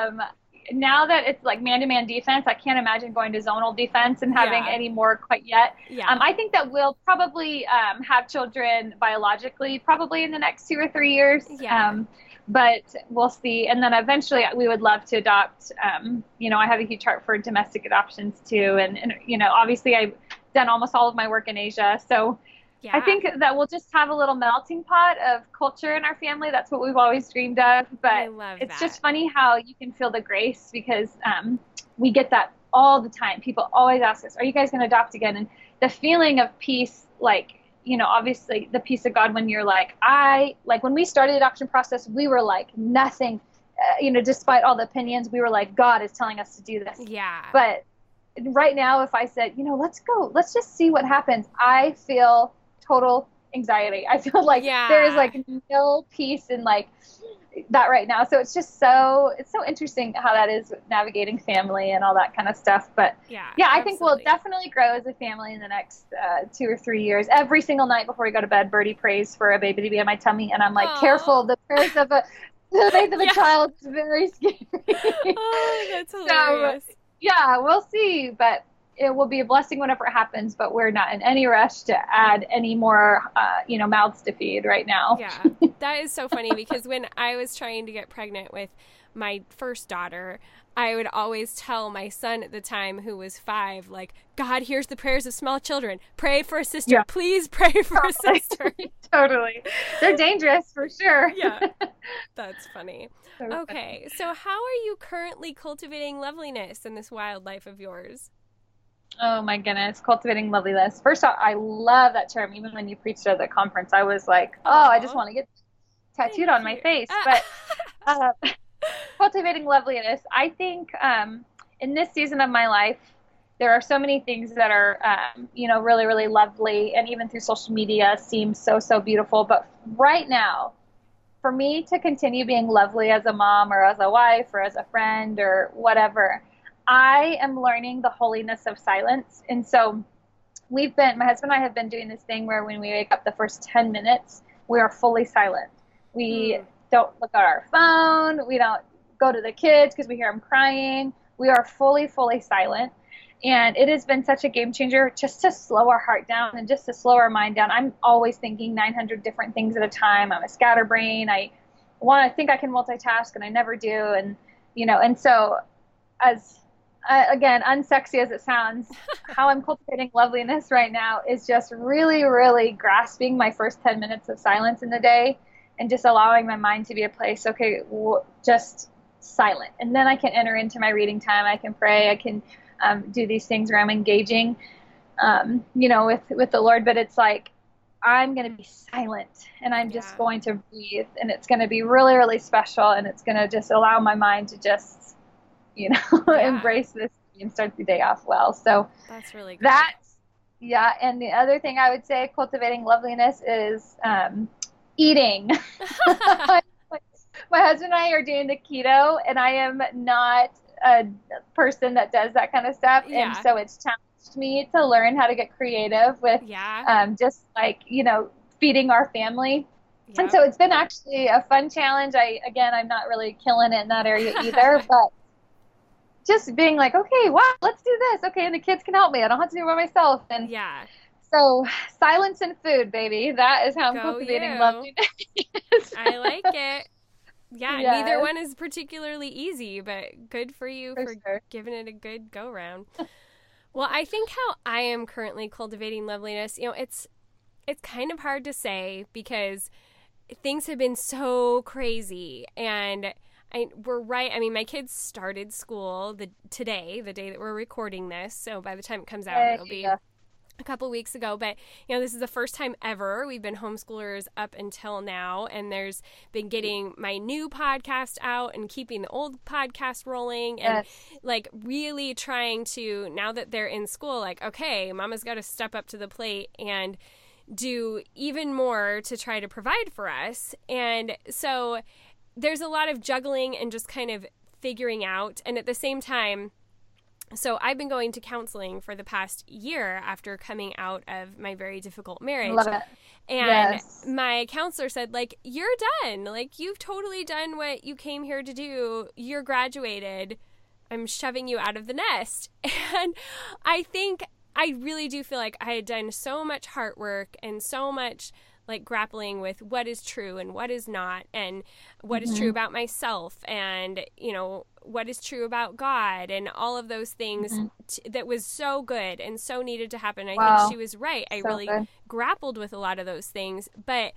now that it's like man-to-man defense, I can't imagine going to zonal defense and having any more quite yet. Yeah. I think that we'll probably have children biologically probably in the next 2 or 3 years. Yeah. But we'll see. And then eventually we would love to adopt, I have a huge heart for domestic adoptions too. And obviously I've done almost all of my work in Asia. So I think that we'll just have a little melting pot of culture in our family. That's what we've always dreamed of. But it's just funny how you can feel the grace because we get that all the time. People always ask us, are you guys going to adopt again? And the feeling of peace, like, obviously the peace of God when you're like, when we started the adoption process, we were like nothing, despite all the opinions, we were like, God is telling us to do this. Yeah. But right now, if I said, let's go, let's just see what happens, I feel total anxiety. I feel like there is like no peace in like that right now. So it's just so interesting how that is navigating family and all that kind of stuff. But I think we'll definitely grow as a family in the next 2 or 3 years. Every single night before we go to bed, Birdie prays for a baby to be on my tummy, and I'm like, careful, the prayers of the faith of a child is very scary. Oh, that's hilarious. So, we'll see, but it will be a blessing whenever it happens, but we're not in any rush to add any more, mouths to feed right now. Yeah, that is so funny because when I was trying to get pregnant with my first daughter, I would always tell my son at the time, who was 5, like, God hears the prayers of small children. Pray for a sister. Yeah. Please pray for a sister. Totally. They're dangerous for sure. Yeah, that's funny. Okay, so how are you currently cultivating loveliness in this wild life of yours? Oh my goodness, cultivating loveliness. First off, I love that term. Even when you preached at the conference, I was like, I just want to get tattooed on my face. But cultivating loveliness, I think in this season of my life, there are so many things that are, really, really lovely. And even through social media seems so, so beautiful. But right now, for me to continue being lovely as a mom or as a wife or as a friend or whatever, I am learning the holiness of silence. And so my husband and I have been doing this thing where when we wake up the first 10 minutes, we are fully silent. We don't look at our phone. We don't go to the kids because we hear them crying. We are fully, fully silent. And it has been such a game changer just to slow our heart down and just to slow our mind down. I'm always thinking 900 different things at a time. I'm a scatterbrain. I want to think I can multitask and I never do. And, and so again, unsexy as it sounds, how I'm cultivating loveliness right now is just really, really grasping my first 10 minutes of silence in the day and just allowing my mind to be a place, just silent. And then I can enter into my reading time. I can pray. I can do these things where I'm engaging, with the Lord, but it's like, I'm going to be silent and I'm just going to breathe, and it's going to be really, really special. And it's going to just allow my mind to just, embrace this and start the day off well. So that's really good. And the other thing I would say, cultivating loveliness, is eating. My husband and I are doing the keto, and I am not a person that does that kind of stuff. Yeah. And so it's challenged me to learn how to get creative with just like, feeding our family. Yep. And so it's been actually a fun challenge. I'm not really killing it in that area either, but just being like, okay, wow, let's do this. Okay, and the kids can help me. I don't have to do it by myself. And so silence and food, baby. That is how I'm cultivating loveliness. I like it. Yeah, neither one is particularly easy, but good for you for giving it a good go-round. Well, I think how I am currently cultivating loveliness, it's kind of hard to say because things have been so crazy, and we're right. I mean, my kids started school today, the day that we're recording this, so by the time it comes out, it'll be a couple weeks ago. But this is the first time ever we've been homeschoolers up until now, and there's been getting my new podcast out and keeping the old podcast rolling, and like really trying to, now that they're in school, like, okay, mama's got to step up to the plate and do even more to try to provide for us. And so there's a lot of juggling and just kind of figuring out, and at the same time, so I've been going to counseling for the past year after coming out of my very difficult marriage. Love it. And my counselor said, like, you're done. Like, you've totally done what you came here to do. You're graduated. I'm shoving you out of the nest. And I think I really do feel like I had done so much heart work and so much like grappling with what is true and what is not, and what is true about myself, and what is true about God, and all of those things that was so good and so needed to happen. I think she was right. I really grappled with a lot of those things, but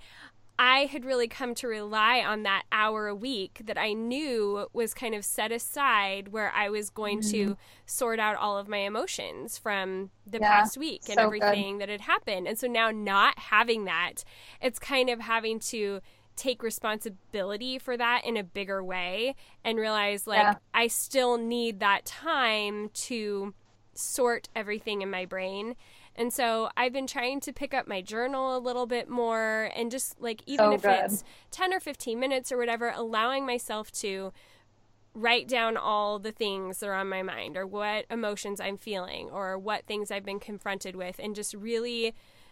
I had really come to rely on that hour a week that I knew was kind of set aside, where I was going to sort out all of my emotions from the past week and everything that had happened. And so now, not having that, it's kind of having to take responsibility for that in a bigger way and realize, like, I still need that time to sort everything in my brain. And so I've been trying to pick up my journal a little bit more, and just like, even if it's 10 or 15 minutes or whatever, allowing myself to write down all the things that are on my mind, or what emotions I'm feeling, or what things I've been confronted with, and just really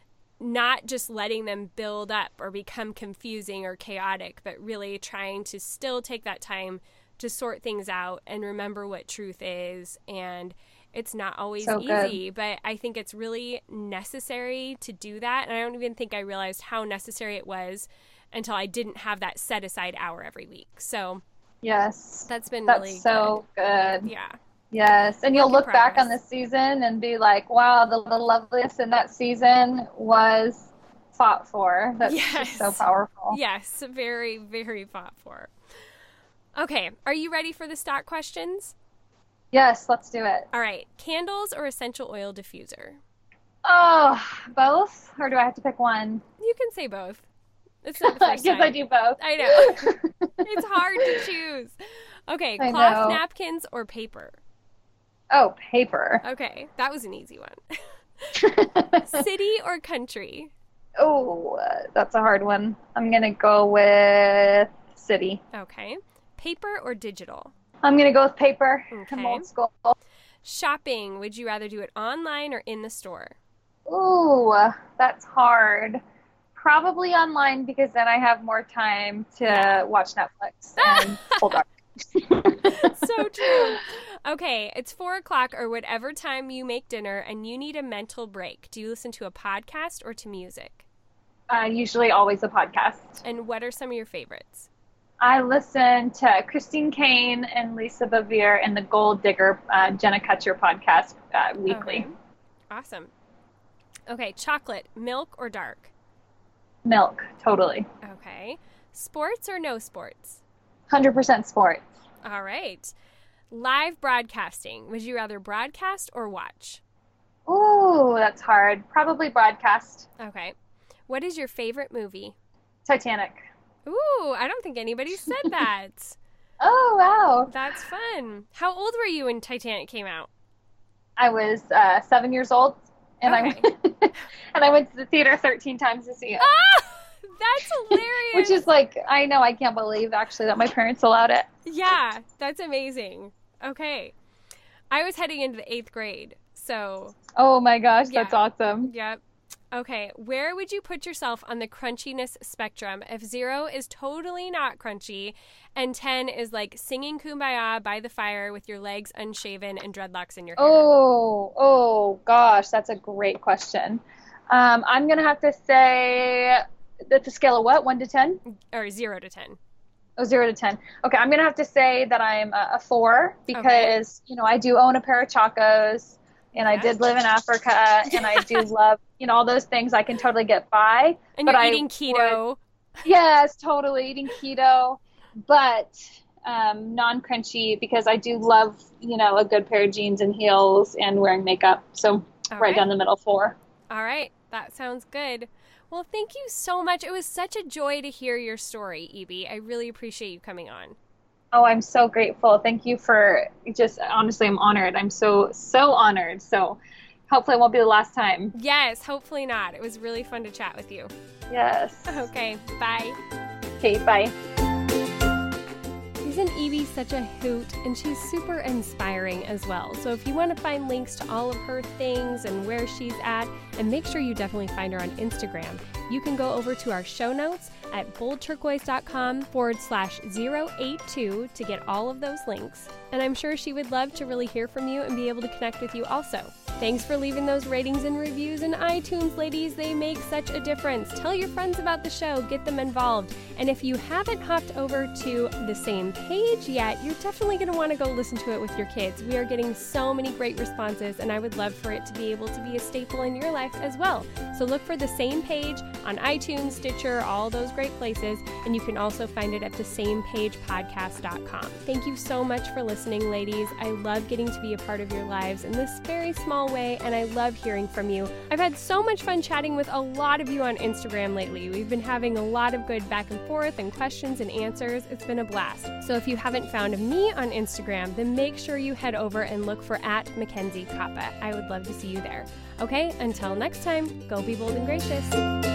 not just letting them build up or become confusing or chaotic, but really trying to still take that time to sort things out and remember what truth is. And it's not always easy, but I think it's really necessary to do that. And I don't even think I realized how necessary it was until I didn't have that set aside hour every week. So that's been really so good. Yeah. Yes. And you'll look back on this season and be like, wow, the loveliness in that season was fought for. That's just so powerful. Yes. Very, very fought for. Okay. Are you ready for the stock questions? Yes, let's do it. All right. Candles or essential oil diffuser? Oh, both? Or do I have to pick one? You can say both. It's not the first time. I do both. I know. It's hard to choose. Okay. Cloth napkins or paper? Oh, paper. Okay. That was an easy one. City or country? Oh, that's a hard one. I'm going to go with city. Okay. Paper or digital? I'm going to go with paper. Okay. I'm old school. Shopping, would you rather do it online or in the store? Ooh, that's hard. Probably online, because then I have more time to watch Netflix and hold on. So true. Okay, it's 4:00 or whatever time you make dinner and you need a mental break. Do you listen to a podcast or to music? Usually always a podcast. And what are some of your favorites? I listen to Christine Kane and Lisa Bevere and the Gold Digger, Jenna Kutcher podcast weekly. Okay. Awesome. Okay, chocolate, milk or dark? Milk, totally. Okay. Sports or no sports? 100% sports. All right. live broadcasting. Would you rather broadcast or watch? Ooh, that's hard. Probably broadcast. Okay. What is your favorite movie? Titanic. Ooh, I don't think anybody said that. Oh, wow. That's fun. How old were you when Titanic came out? I was 7 years old, and Okay. I went to the theater 13 times to see it. Ah, that's hilarious. Which is like, I know, I can't believe actually that my parents allowed it. Yeah, that's amazing. Okay. I was heading into the 8th grade, so. Oh my gosh, Yeah. that's awesome. Yep. Okay, where would you put yourself on the crunchiness spectrum if 0 is totally not crunchy and 10 is like singing Kumbaya by the fire with your legs unshaven and dreadlocks in your hair? Oh gosh, that's a great question. I'm going to have to say that's a scale of what, 1 to 10? Or 0 to 10. Oh, 0 to 10. Okay, I'm going to have to say that I'm a 4 because, I do own a pair of Chacos. And I did live in Africa, and I do love, all those things. I can totally get by. And you're eating keto. Yes, totally eating keto, but non-crunchy because I do love, a good pair of jeans and heels and wearing makeup. So right down the middle, 4. All right, that sounds good. Well, thank you so much. It was such a joy to hear your story, Evie. I really appreciate you coming on. Oh, I'm so grateful. Thank you for honestly, I'm honored. I'm so honored. So hopefully it won't be the last time. Yes, hopefully not. It was really fun to chat with you. Yes. Okay, bye. Okay, bye. Isn't Evie such a hoot? And she's super inspiring as well. So if you want to find links to all of her things and where she's at, and make sure you definitely find her on Instagram, you can go over to our show notes at boldturquoise.com/082 to get all of those links. And I'm sure she would love to really hear from you and be able to connect with you also. Thanks for leaving those ratings and reviews in iTunes, ladies. They make such a difference. Tell your friends about the show. Get them involved. And if you haven't hopped over to the same page yet, you're definitely going to want to go listen to it with your kids. We are getting so many great responses, and I would love for it to be able to be a staple in your life as well. So look for the same page on iTunes, Stitcher, all those great places, and you can also find it at thesamepagepodcast.com. Thank you so much for listening, ladies. I love getting to be a part of your lives in this very small way, and I love hearing from you. I've had so much fun chatting with a lot of you on Instagram lately. We've been having a lot of good back and forth and questions and answers. It's been a blast. So if you haven't found me on Instagram, then make sure you head over and look for @MacKenzie-Koppa. I would love to see you there. Okay, until next time, go be bold and gracious.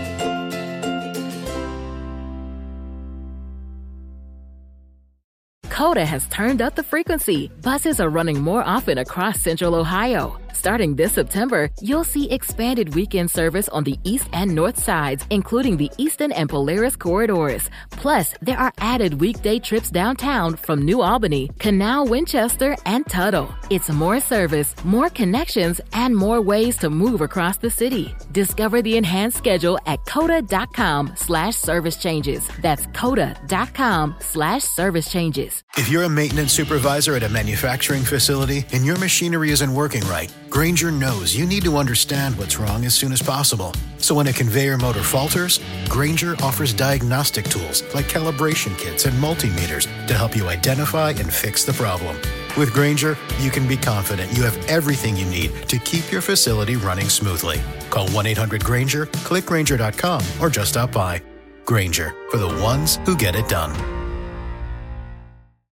Coda has turned up the frequency. Buses are running more often across Central Ohio. Starting this September, you'll see expanded weekend service on the east and north sides, including the Eastern and Polaris corridors. Plus, there are added weekday trips downtown from New Albany, Canal, Winchester, and Tuttle. It's more service, more connections, and more ways to move across the city. Discover the enhanced schedule at coda.com/service changes. That's coda.com/service changes. If you're a maintenance supervisor at a manufacturing facility and your machinery isn't working right, Grainger knows you need to understand what's wrong as soon as possible. So when a conveyor motor falters, Grainger offers diagnostic tools like calibration kits and multimeters to help you identify and fix the problem. With Grainger, you can be confident you have everything you need to keep your facility running smoothly. Call 1-800-GRAINGER, click Grainger.com, or just stop by. Grainger, for the ones who get it done.